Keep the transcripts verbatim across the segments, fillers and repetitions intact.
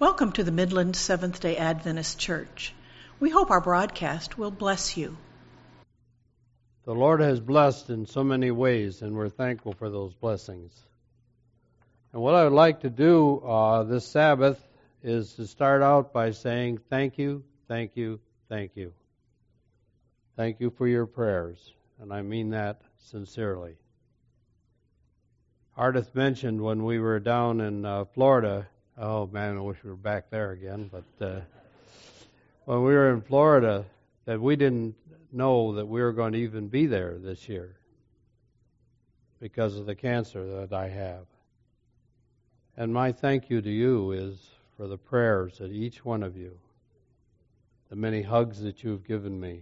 Welcome to the Midland Seventh-day Adventist Church. We hope our broadcast will bless you. The Lord has blessed in so many ways, and we're thankful for those blessings. And what I would like to do uh, this Sabbath is to start out by saying thank you, thank you, thank you. Thank you for your prayers, and I mean that sincerely. Ardith mentioned when we were down in uh, Florida, oh man, I wish we were back there again, but uh, when we were in Florida, that we didn't know that we were going to even be there this year because of the cancer that I have. And my thank you to you is for the prayers that each one of you, the many hugs that you've given me,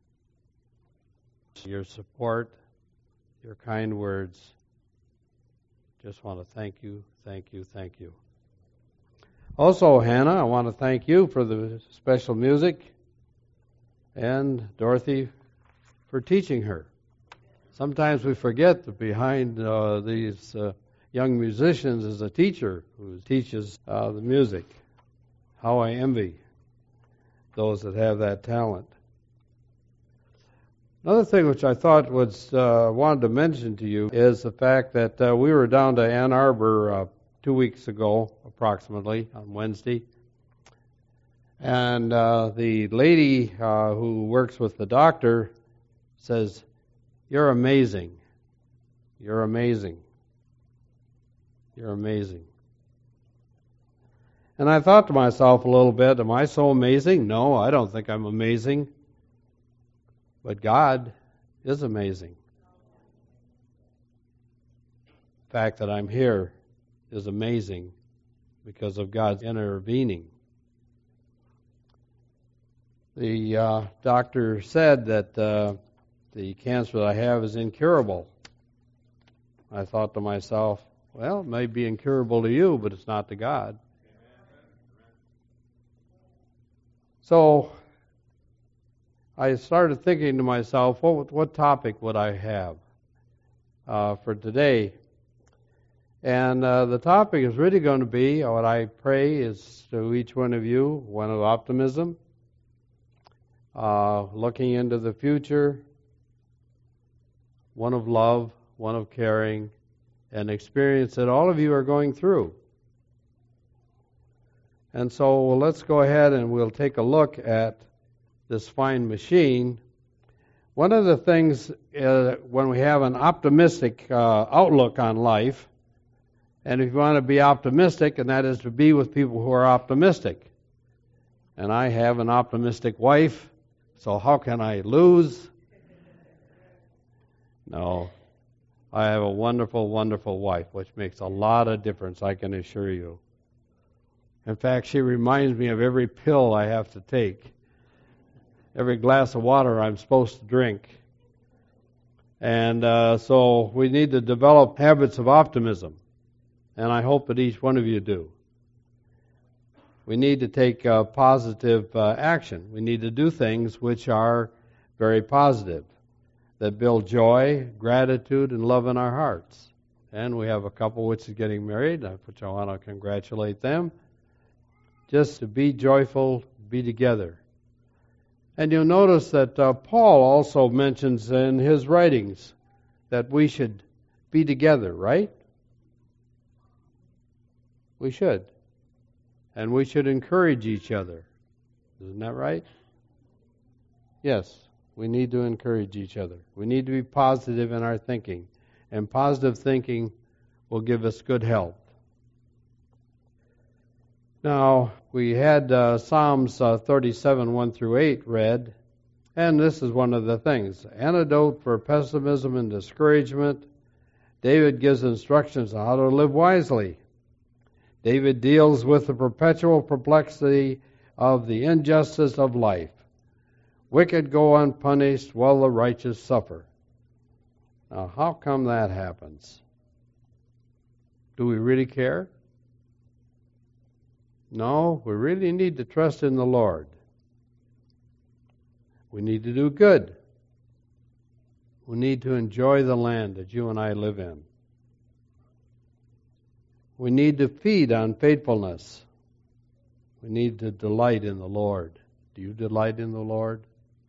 your support, your kind words. Just want to thank you, thank you, thank you. Also, Hannah, I want to thank you for the special music and Dorothy for teaching her. Sometimes we forget that behind uh, these uh, young musicians is a teacher who teaches uh, the music. How I envy those that have that talent. Another thing which I thought was uh, wanted to mention to you is the fact that uh, we were down to Ann Arbor uh, two weeks ago, approximately, on Wednesday. And uh, the lady uh, who works with the doctor says, "You're amazing. You're amazing. You're amazing." And I thought to myself a little bit, am I so amazing? No, I don't think I'm amazing. But God is amazing. The fact that I'm here is amazing because of God's intervening. The uh, doctor said that uh, the cancer that I have is incurable. I thought to myself, well, it may be incurable to you, but it's not to God. So I started thinking to myself, what, what topic would I have uh, for today? And uh, the topic is really going to be, what I pray is to each one of you, one of optimism, uh, looking into the future, one of love, one of caring, an experience that all of you are going through. And so well, let's go ahead and we'll take a look at this fine machine. One of the things uh, when we have an optimistic uh, outlook on life, and if you want to be optimistic, and that is to be with people who are optimistic. And I have an optimistic wife, so how can I lose? No. I have a wonderful, wonderful wife, which makes a lot of difference, I can assure you. In fact, she reminds me of every pill I have to take, every glass of water I'm supposed to drink. And uh, so we need to develop habits of optimism. And I hope that each one of you do. We need to take uh, positive uh, action. We need to do things which are very positive, that build joy, gratitude, and love in our hearts. And we have a couple which is getting married, which I want to congratulate them. Just to be joyful, be together. And you'll notice that uh, Paul also mentions in his writings that we should be together, right? We should. And we should encourage each other. Isn't that right? Yes, we need to encourage each other. We need to be positive in our thinking. And positive thinking will give us good health. Now, we had uh, Psalms uh, thirty-seven, one through eight read. And this is one of the things. Antidote for pessimism and discouragement. David gives instructions on how to live wisely. David deals with the perpetual perplexity of the injustice of life. Wicked go unpunished while the righteous suffer. Now, how come that happens? Do we really care? No, we really need to trust in the Lord. We need to do good. We need to enjoy the land that you and I live in. We need to feed on faithfulness. We need to delight in the Lord. Do you delight in the Lord?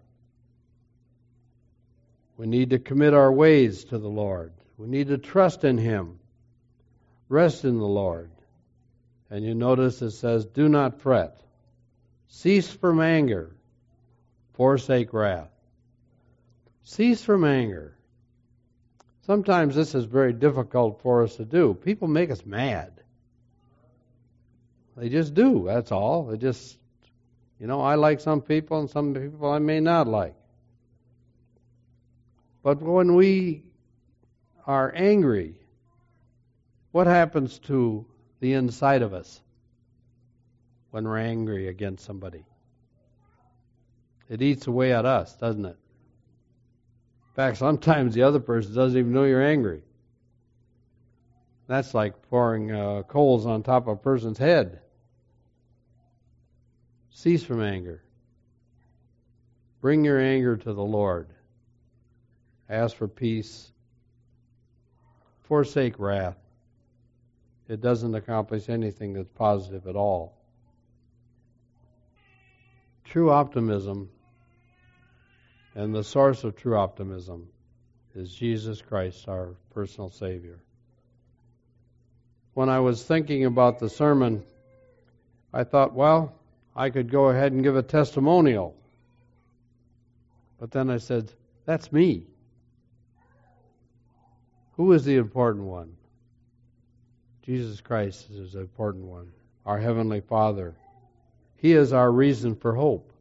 We need to commit our ways to the Lord. We need to trust in Him. Rest in the Lord. And you notice it says, do not fret. Cease from anger. Forsake wrath. Cease from anger. Sometimes this is very difficult for us to do. People make us mad. They just do, that's all. They just, you know, I like some people and some people I may not like. But when we are angry, what happens to the inside of us when we're angry against somebody? It eats away at us, doesn't it? In fact, sometimes the other person doesn't even know you're angry. That's like pouring uh, coals on top of a person's head. Cease from anger. Bring your anger to the Lord. Ask for peace. Forsake wrath. It doesn't accomplish anything that's positive at all. True optimism, and the source of true optimism, is Jesus Christ, our personal Savior. When I was thinking about the sermon, I thought, well, I could go ahead and give a testimonial. But then I said, that's me. Who is the important one? Jesus Christ is the important one. Our Heavenly Father. He is our reason for hope.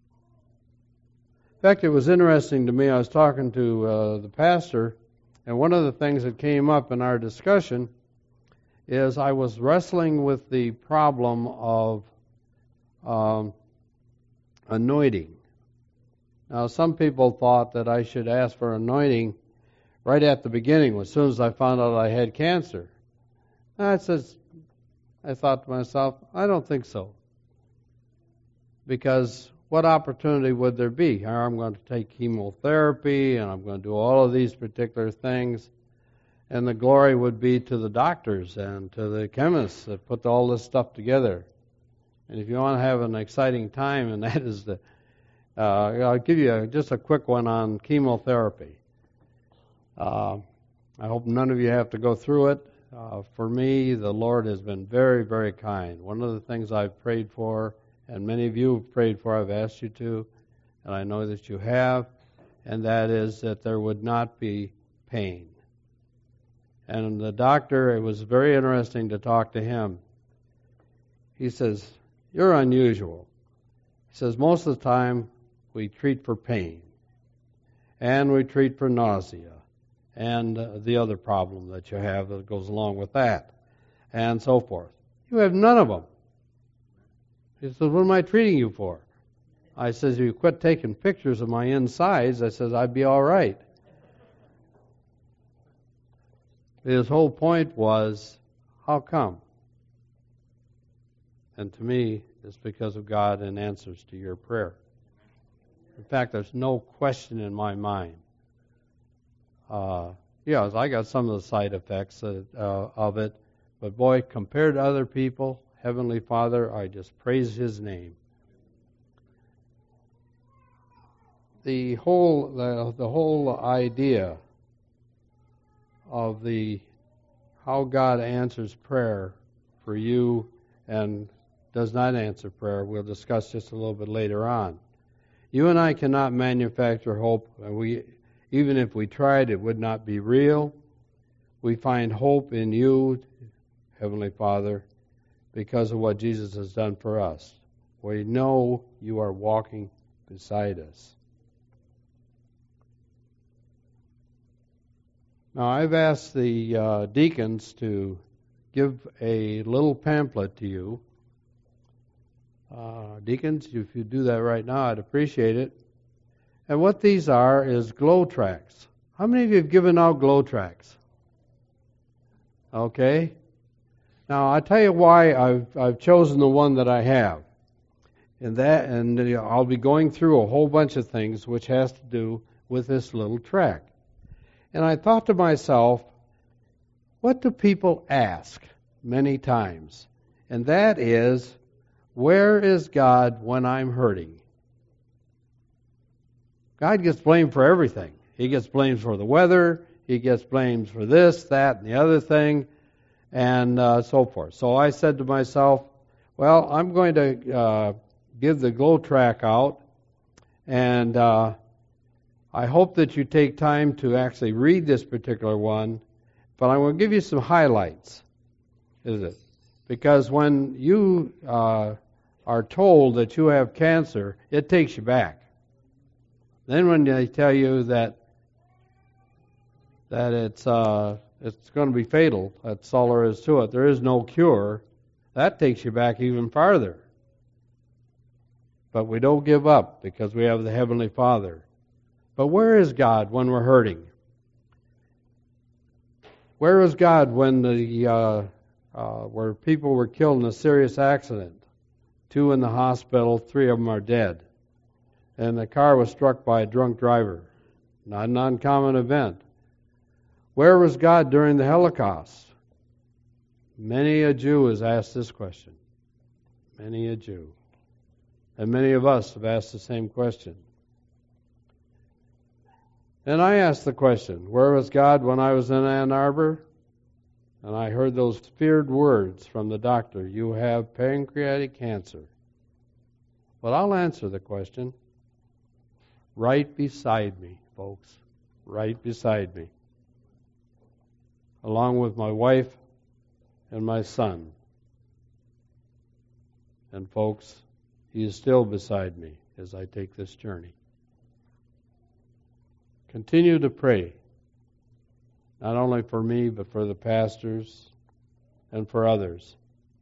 In fact, it was interesting to me. I was talking to uh, the pastor, and one of the things that came up in our discussion is I was wrestling with the problem of um, anointing. Now, some people thought that I should ask for anointing right at the beginning, as soon as I found out I had cancer. I says, I thought to myself, I don't think so. Because what opportunity would there be? I'm going to take chemotherapy, and I'm going to do all of these particular things, and the glory would be to the doctors and to the chemists that put all this stuff together. And if you want to have an exciting time, and that is the, uh, I'll give you a, just a quick one on chemotherapy. Uh, I hope none of you have to go through it. Uh, for me, the Lord has been very, very kind. One of the things I've prayed for, and many of you have prayed for, I've asked you to, and I know that you have, and that is that there would not be pain. And the doctor, it was very interesting to talk to him. He says, you're unusual. He says, most of the time we treat for pain, and we treat for nausea, and uh, the other problem that you have that goes along with that, and so forth. You have none of them. He says, what am I treating you for? I says, if you quit taking pictures of my insides, I says, I'd be all right. His whole point was, how come? And to me, it's because of God and answers to your prayer. In fact, there's no question in my mind. Uh, yeah, I got some of the side effects uh, uh, of it, but boy, compared to other people, Heavenly Father, I just praise His name. The whole the, the whole idea of the how God answers prayer for you and does not answer prayer, we'll discuss just a little bit later on. You and I cannot manufacture hope, and we even if we tried, it would not be real. We find hope in you, Heavenly Father, because of what Jesus has done for us. We know you are walking beside us. Now, I've asked the uh, deacons to give a little pamphlet to you. Uh, deacons, if you do that right now, I'd appreciate it. And what these are is glow tracts. How many of you have given out glow tracts? Okay. Now, I'll tell you why I've, I've chosen the one that I have. And that, and I'll be going through a whole bunch of things which has to do with this little tract. And I thought to myself, what do people ask many times? And that is, Where is God when I'm hurting? God gets blamed for everything. He gets blamed for the weather. He gets blamed for this, that, and the other thing, and uh, so forth. So I said to myself, well, I'm going to uh, give the Glow Track out, and uh, I hope that you take time to actually read this particular one, but I'm going to give you some highlights, is it? Because when you uh, are told that you have cancer, it takes you back. Then when they tell you that that it's uh, it's going to be fatal, that's all there is to it. There is no cure. That takes you back even farther. But we don't give up because we have the Heavenly Father. But where is God when we're hurting? Where is God when the uh, uh, where people were killed in a serious accident? Two in the hospital, three of them are dead. And the car was struck by a drunk driver. Not an uncommon event. Where was God during the Holocaust? Many a Jew has asked this question. Many a Jew. And many of us have asked the same question. And I asked the question, where was God when I was in Ann Arbor? And I heard those feared words from the doctor, you have pancreatic cancer. Well, I'll answer the question. Right beside me, folks. Right beside me. Along with my wife and my son. And folks, he is still beside me as I take this journey. Continue to pray, not only for me, but for the pastors and for others.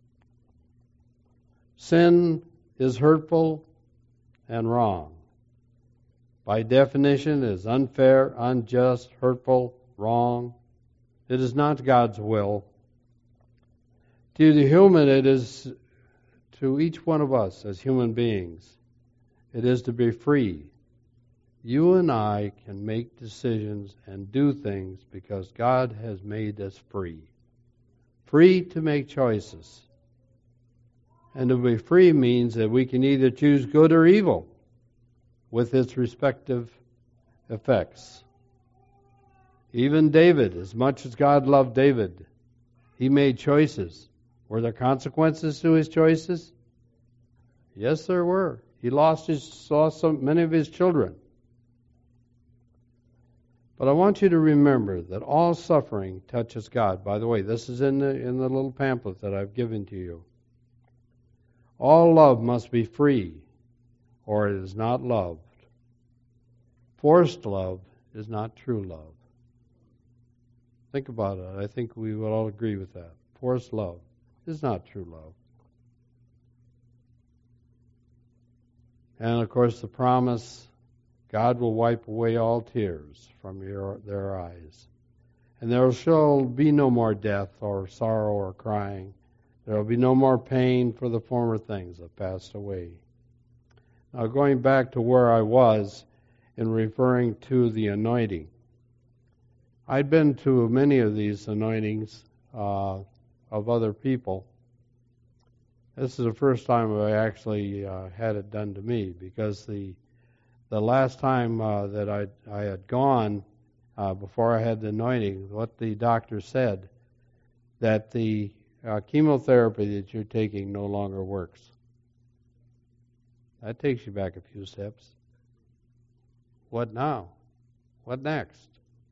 Sin is hurtful and wrong. By definition, it is unfair, unjust, hurtful, wrong. It is not God's will. To the human, it is to each one of us as human beings. It is to be free. You and I can make decisions and do things because God has made us free. Free to make choices. And to be free means that we can either choose good or evil with its respective effects. Even David, as much as God loved David, he made choices. Were there consequences to his choices? Yes, there were. He lost his lost some, many of his children. But I want you to remember that all suffering touches God. By the way, this is in the in the little pamphlet that I've given to you. All love must be free, or it is not loved. Forced love is not true love. Think about it. I think we would all agree with that. Forced love is not true love. And of course the promise, God will wipe away all tears from your, their eyes. And there shall be no more death or sorrow or crying. There will be no more pain, for the former things have passed away. Now going back to where I was in referring to the anointing. I'd been to many of these anointings uh, of other people. This is the first time I actually uh, had it done to me, because the the last time uh, that I I had gone uh, before I had the anointing, what the doctor said, that the uh, chemotherapy that you're taking no longer works. That takes you back a few steps. What now? What next?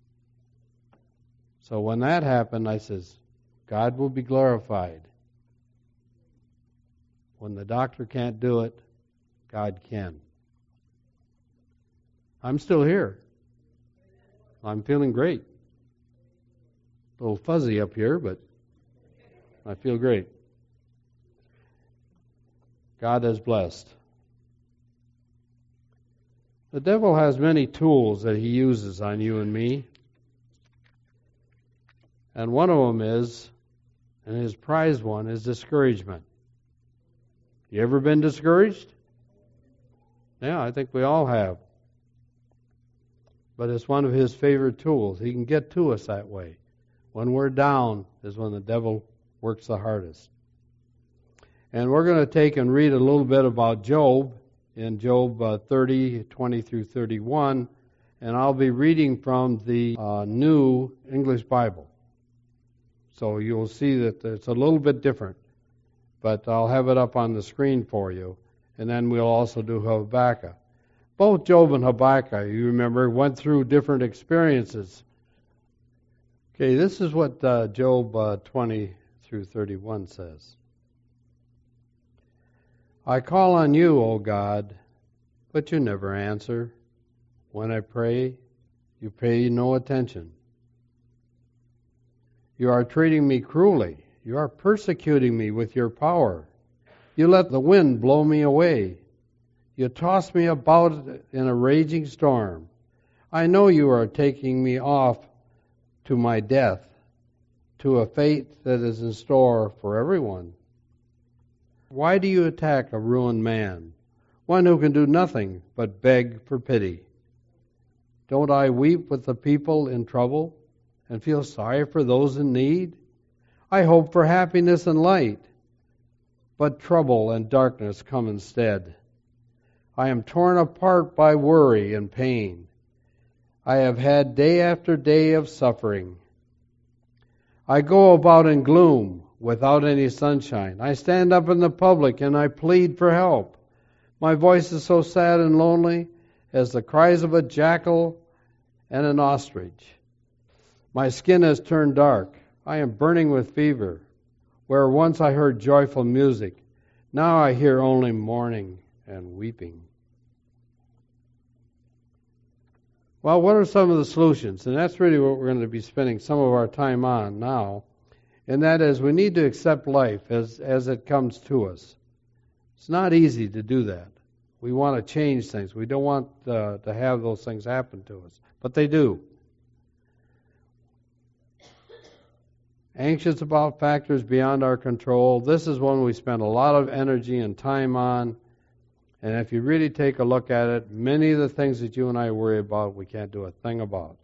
So when that happened, I says, God will be glorified. When the doctor can't do it, God can. I'm still here. I'm feeling great. A little fuzzy up here, but I feel great. God is blessed. The devil has many tools that he uses on you and me. And one of them is, and his prized one, is discouragement. You ever been discouraged? Yeah, I think we all have. But it's one of his favorite tools. He can get to us that way. When we're down is when the devil works the hardest. And we're going to take and read a little bit about Job in Job uh, thirty, twenty through thirty-one. And I'll be reading from the uh, New English Bible. So you'll see that it's a little bit different. But I'll have it up on the screen for you. And then we'll also do Habakkuk. Both Job and Habakkuk, you remember, went through different experiences. Okay, this is what uh, Job uh, twenty through thirty-one says. I call on you, O God, but you never answer. When I pray, you pay no attention. You are treating me cruelly. You are persecuting me with your power. You let the wind blow me away. You toss me about in a raging storm. I know you are taking me off to my death, to a fate that is in store for everyone. Why do you attack a ruined man, one who can do nothing but beg for pity? Don't I weep with the people in trouble and feel sorry for those in need? I hope for happiness and light, but trouble and darkness come instead. I am torn apart by worry and pain. I have had day after day of suffering. I go about in gloom without any sunshine. I stand up in the public and I plead for help. My voice is so sad and lonely as the cries of a jackal and an ostrich. My skin has turned dark. I am burning with fever. Where once I heard joyful music, now I hear only mourning and weeping. Well, what are some of the solutions? And that's really what we're going to be spending some of our time on now. And that is, we need to accept life as, as it comes to us. It's not easy to do that. We want to change things. We don't want uh, to have those things happen to us. But they do. Anxious about factors beyond our control. This is one we spend a lot of energy and time on. And if you really take a look at it, many of the things that you and I worry about, we can't do a thing about.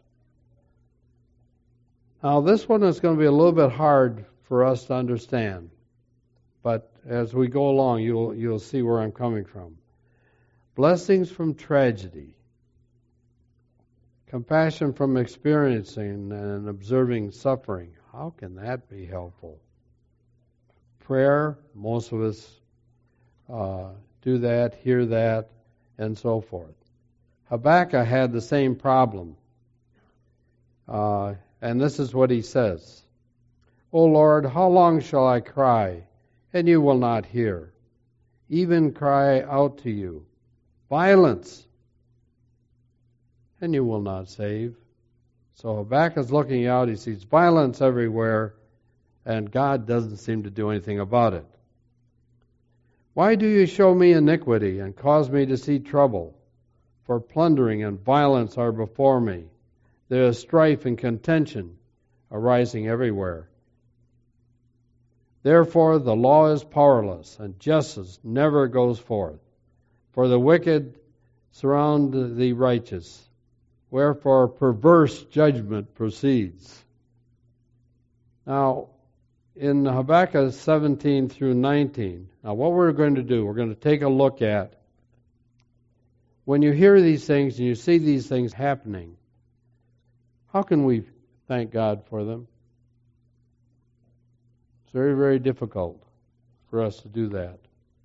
Now, this one is going to be a little bit hard for us to understand. But as we go along, you'll you'll see where I'm coming from. Blessings from tragedy. Compassion from experiencing and observing suffering. How can that be helpful? Prayer, most of us uh, do that, hear that, and so forth. Habakkuk had the same problem. Uh, and this is what he says. O Lord, how long shall I cry, and you will not hear? Even cry out to you, violence, and you will not save. So Habakkuk is looking out, he sees violence everywhere, and God doesn't seem to do anything about it. Why do you show me iniquity and cause me to see trouble? For plundering and violence are before me. There is strife and contention arising everywhere. Therefore the law is powerless, and justice never goes forth. For the wicked surround the righteous. Wherefore perverse judgment proceeds. Now, in Habakkuk seventeen through nineteen, now what we're going to do, we're going to take a look at when you hear these things and you see these things happening, how can we thank God for them? It's very, very difficult for us to do that.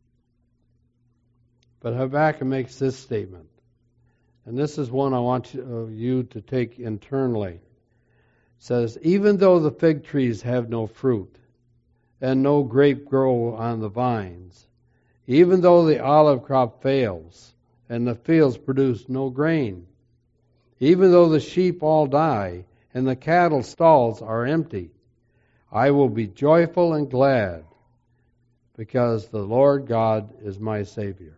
But Habakkuk makes this statement. And this is one I want you to take internally. It says, even though the fig trees have no fruit, and no grape grow on the vines, even though the olive crop fails, and the fields produce no grain, even though the sheep all die, and the cattle stalls are empty, I will be joyful and glad, because the Lord God is my Savior.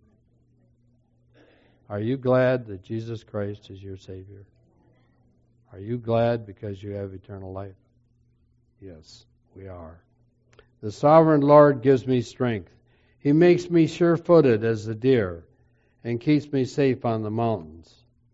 Are you glad that Jesus Christ is your Savior? Are you glad because you have eternal life? Yes, we are. The sovereign Lord gives me strength. He makes me sure-footed as a deer and keeps me safe on the mountains.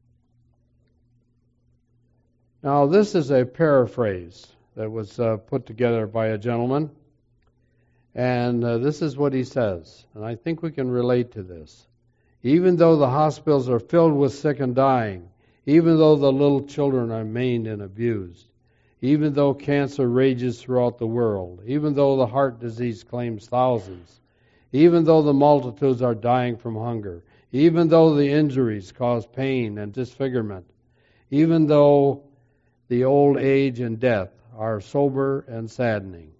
Now, this is a paraphrase that was uh, put together by a gentleman. And uh, this is what he says, and I think we can relate to this. Even though the hospitals are filled with sick and dying, even though the little children are maimed and abused, even though cancer rages throughout the world, even though the heart disease claims thousands, even though the multitudes are dying from hunger, even though the injuries cause pain and disfigurement, even though the old age and death are sober and saddening,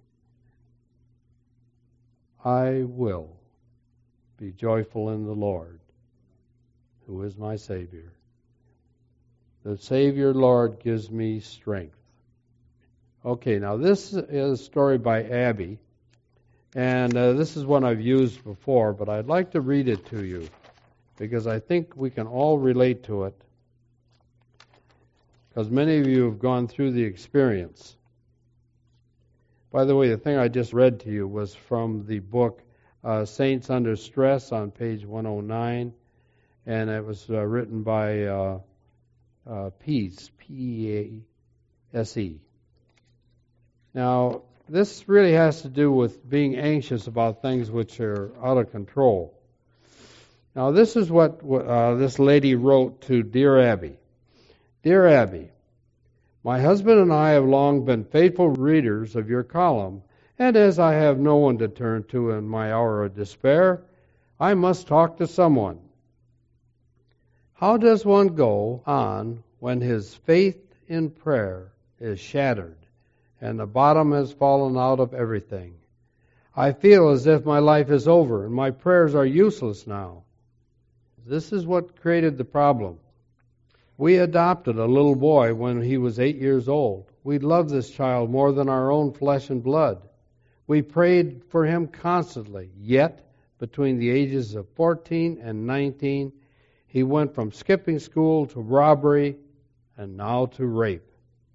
I will be joyful in the Lord, who is my Savior. The Savior, Lord, gives me strength. Okay, now this is a story by Abby, and uh, this is one I've used before, but I'd like to read it to you because I think we can all relate to it, because many of you have gone through the experience. By the way, the thing I just read to you was from the book uh, Saints Under Stress on page one oh nine, and it was uh, written by uh, uh, Peace, P E A S E. Now, this really has to do with being anxious about things which are out of control. Now, this is what uh, this lady wrote to Dear Abby. Dear Abby, my husband and I have long been faithful readers of your column, and as I have no one to turn to in my hour of despair, I must talk to someone. How does one go on when his faith in prayer is shattered and the bottom has fallen out of everything? I feel as if my life is over and my prayers are useless now. This is what created the problem. We adopted a little boy when he was eight years old. We loved this child more than our own flesh and blood. We prayed for him constantly, yet between the ages of fourteen and nineteen, he went from skipping school to robbery and now to rape.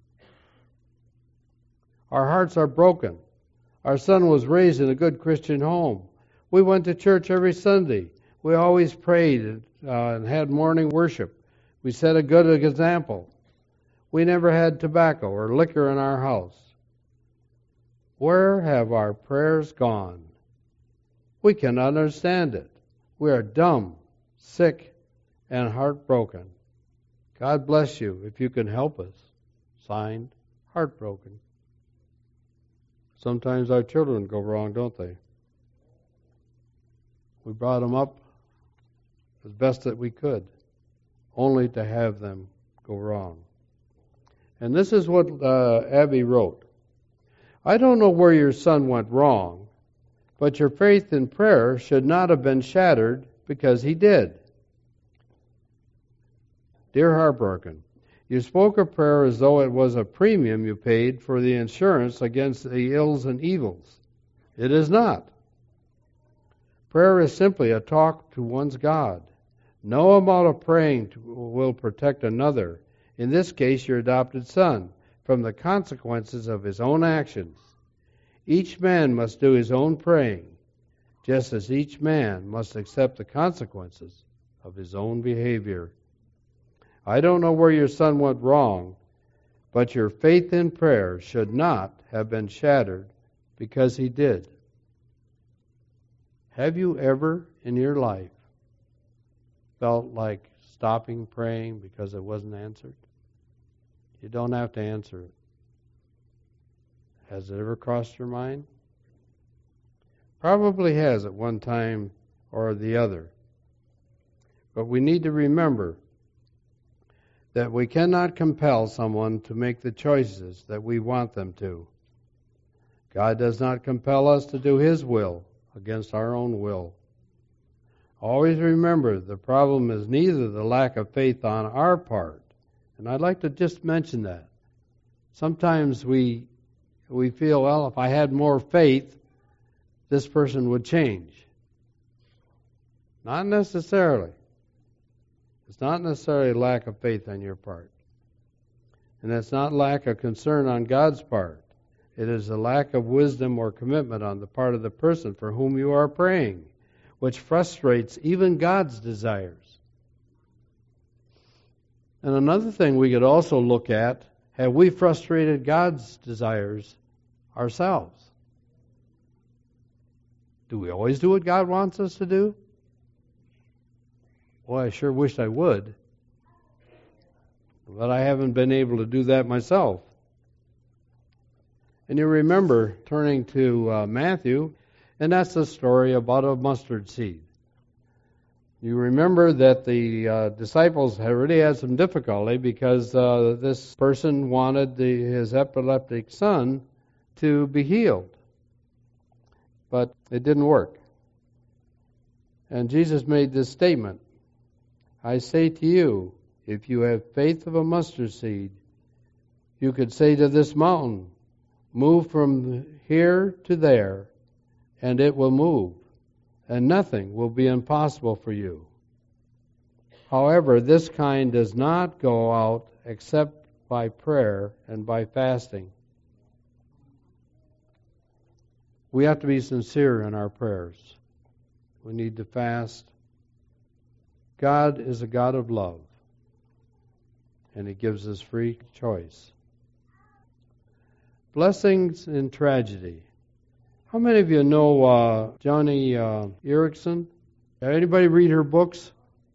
Our hearts are broken. Our son was raised in a good Christian home. We went to church every Sunday. We always prayed uh, and had morning worship. We set a good example. We never had tobacco or liquor in our house. Where have our prayers gone? We cannot understand it. We are dumb, sick, and heartbroken. God bless you if you can help us. Signed, Heartbroken. Sometimes our children go wrong, don't they? We brought them up as best that we could, only to have them go wrong. And this is what uh, Abby wrote. I don't know where your son went wrong, but your faith in prayer should not have been shattered because he did. Dear Heartbroken, you spoke of prayer as though it was a premium you paid for the insurance against the ills and evils. It is not. Prayer is simply a talk to one's God. No amount of praying to, will protect another, in this case your adopted son, from the consequences of his own actions. Each man must do his own praying, just as each man must accept the consequences of his own behavior. I don't know where your son went wrong, but your faith in prayer should not have been shattered because he did. Have you ever in your life felt like stopping praying because it wasn't answered? You don't have to answer it. Has it ever crossed your mind? Probably has at one time or the other. But we need to remember that we cannot compel someone to make the choices that we want them to. God does not compel us to do His will against our own will. Always remember, the problem is neither the lack of faith on our part, and I'd like to just mention that. Sometimes we we feel, well, if I had more faith, this person would change. Not necessarily. It's not necessarily lack of faith on your part. And it's not lack of concern on God's part. It is a lack of wisdom or commitment on the part of the person for whom you are praying, which frustrates even God's desires. And another thing we could also look at, have we frustrated God's desires ourselves? Do we always do what God wants us to do? Well, I sure wish I would. But I haven't been able to do that myself. And you remember turning to uh, Matthew, and that's the story about a mustard seed. You remember that the uh, disciples had really had some difficulty because uh, this person wanted the, his epileptic son to be healed. But it didn't work. And Jesus made this statement, I say to you, if you have faith of a mustard seed, you could say to this mountain, move from here to there, and it will move, and nothing will be impossible for you. However, this kind does not go out except by prayer and by fasting. We have to be sincere in our prayers. We need to fast. God is a God of love, and He gives us free choice. Blessings in tragedy. How many of you know uh, Joni uh, Eareckson? Anybody read her books?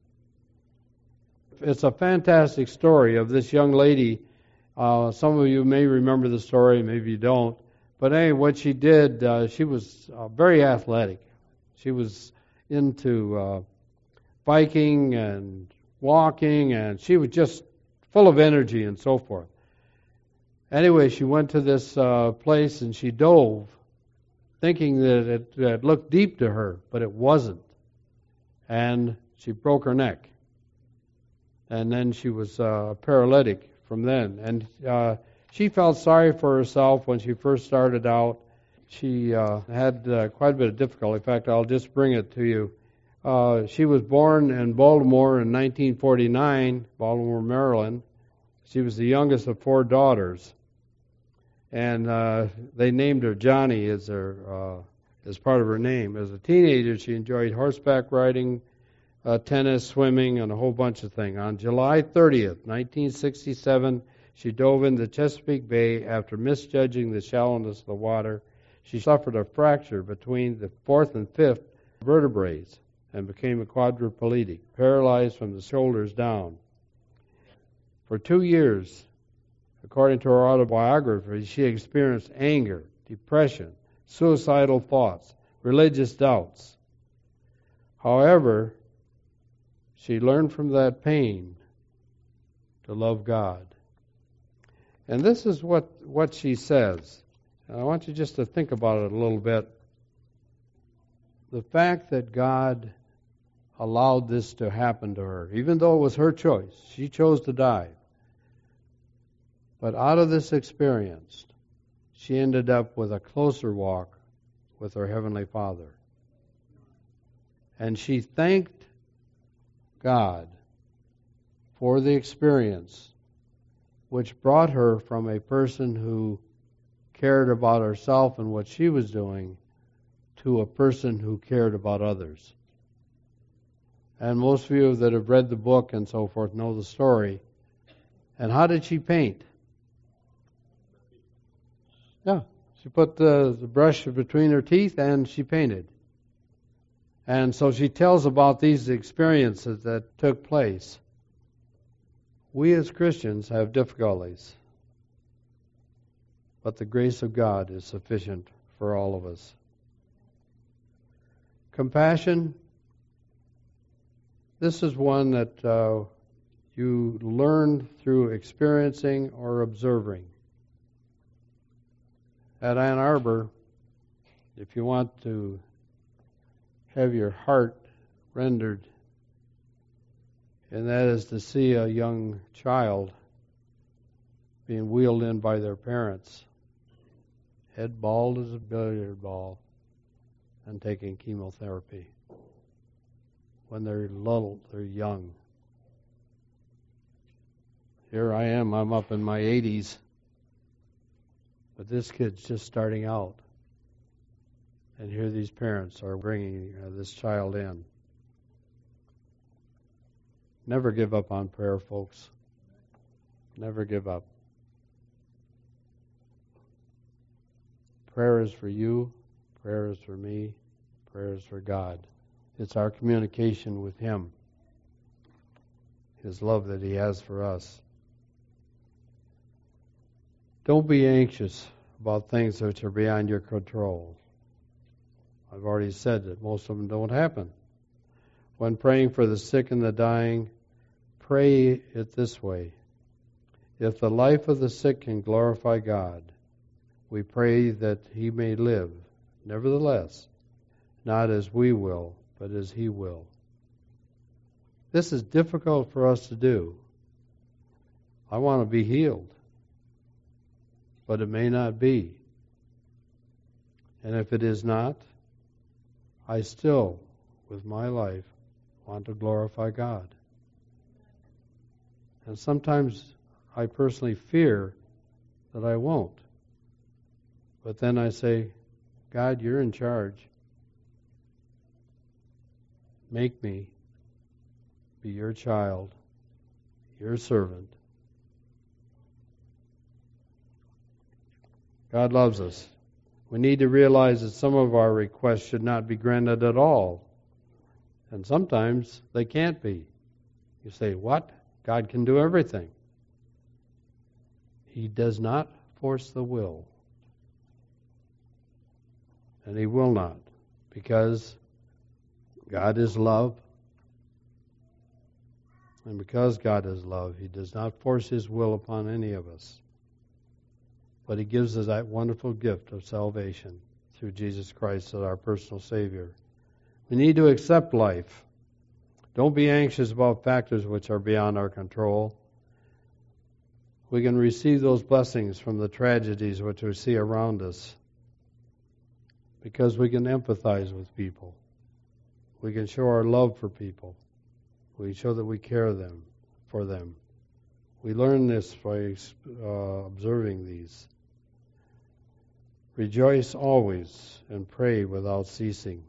It's a fantastic story of this young lady. Uh, some of you may remember the story, maybe you don't. But anyway, what she did, uh, she was uh, very athletic. She was into uh, biking and walking, and she was just full of energy and so forth. Anyway, she went to this uh, place and she dove, thinking that it, it looked deep to her, but it wasn't. And she broke her neck. And then she was uh, paralytic from then. And uh, she felt sorry for herself when she first started out. She uh, had uh, quite a bit of difficulty. In fact, I'll just bring it to you. Uh, she was born in Baltimore in nineteen forty-nine, Baltimore, Maryland. She was the youngest of four daughters. And uh, they named her Johnny as, her, uh, as part of her name. As a teenager, she enjoyed horseback riding, Uh, tennis, swimming, and a whole bunch of things. On July thirtieth, nineteen sixty-seven, she dove into Chesapeake Bay after misjudging the shallowness of the water. She suffered a fracture between the fourth and fifth vertebrae and became a quadriplegic, paralyzed from the shoulders down. For two years, according to her autobiography, she experienced anger, depression, suicidal thoughts, religious doubts. However, she learned from that pain to love God. And this is what, what she says. And I want you just to think about it a little bit. The fact that God allowed this to happen to her, even though it was her choice, she chose to die. But out of this experience, she ended up with a closer walk with her Heavenly Father. And she thanked God for the experience, which brought her from a person who cared about herself and what she was doing to a person who cared about others. And most of you that have read the book and so forth know the story. And how did she paint? Yeah, she put the, the brush between her teeth and she painted. And so she tells about these experiences that took place. We as Christians have difficulties, but the grace of God is sufficient for all of us. Compassion, this is one that uh, you learn through experiencing or observing. At Ann Arbor, if you want to have your heart rendered, and that is to see a young child being wheeled in by their parents, head bald as a billiard ball, and taking chemotherapy. When they're little, they're young. Here I am, I'm up in my eighties, but this kid's just starting out. And here these parents are bringing uh, this child in. Never give up on prayer, folks. Never give up. Prayer is for you. Prayer is for me. Prayer is for God. It's our communication with Him, His love that He has for us. Don't be anxious about things which are beyond your control. I've already said that most of them don't happen. When praying for the sick and the dying, pray it this way. If the life of the sick can glorify God, we pray that he may live. Nevertheless, not as we will, but as he will. This is difficult for us to do. I want to be healed, but it may not be. And if it is not, I still, with my life, want to glorify God. And sometimes I personally fear that I won't. But then I say, God, you're in charge. Make me be your child, your servant. God loves us. We need to realize that some of our requests should not be granted at all. And sometimes they can't be. You say, what? God can do everything. He does not force the will. And He will not, because God is love. And because God is love, He does not force His will upon any of us. But He gives us that wonderful gift of salvation through Jesus Christ as our personal Savior. We need to accept life. Don't be anxious about factors which are beyond our control. We can receive those blessings from the tragedies which we see around us because we can empathize with people. We can show our love for people. We show that we care them for them. We learn this by uh, observing these. Rejoice always and pray without ceasing.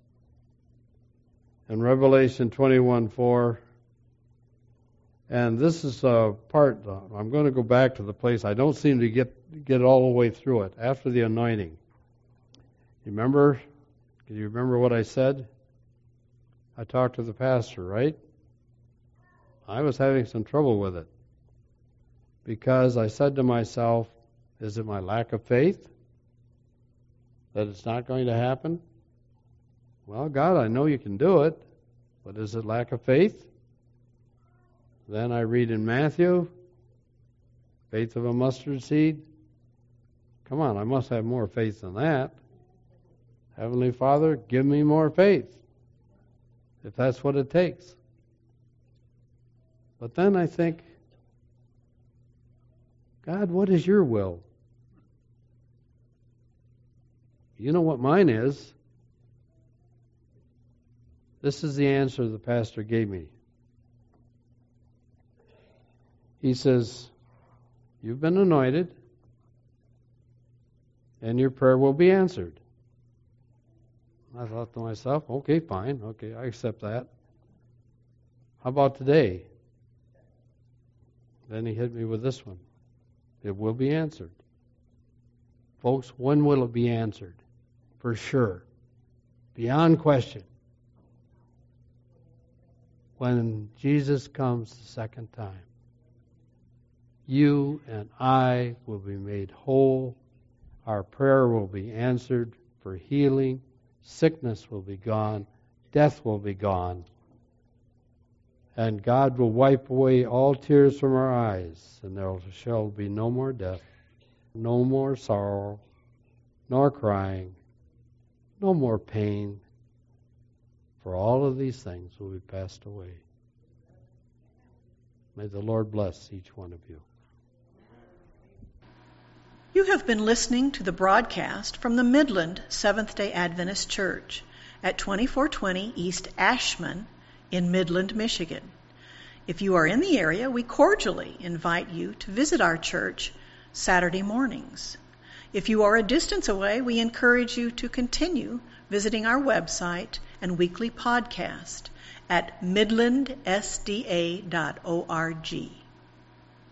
In Revelation twenty-one four, and this is a part, uh, I'm going to go back to the place, I don't seem to get get all the way through it, after the anointing. You remember, can you remember what I said? I talked to the pastor, right? I was having some trouble with it. Because I said to myself, is it my lack of faith that it's not going to happen? Well, God, I know you can do it, but is it lack of faith? Then I read in Matthew, faith of a mustard seed. Come on, I must have more faith than that. Heavenly Father, give me more faith, if that's what it takes. But then I think, God, what is your will? You know what mine is. This is the answer the pastor gave me. He says, you've been anointed, and your prayer will be answered. I thought to myself, okay, fine, okay, I accept that. How about today? Then he hit me with this one. It will be answered. Folks, when will it be answered? For sure. Beyond question. When Jesus comes the second time. You and I will be made whole. Our prayer will be answered for healing. Sickness will be gone. Death will be gone. And God will wipe away all tears from our eyes, and there shall be no more death, no more sorrow, nor crying, no more pain, for all of these things will be passed away. May the Lord bless each one of you. You have been listening to the broadcast from the Midland Seventh-day Adventist Church at twenty-four twenty East Ashman in Midland, Michigan. If you are in the area, we cordially invite you to visit our church Saturday mornings. If you are a distance away, we encourage you to continue visiting our website and weekly podcast at midland s d a dot org.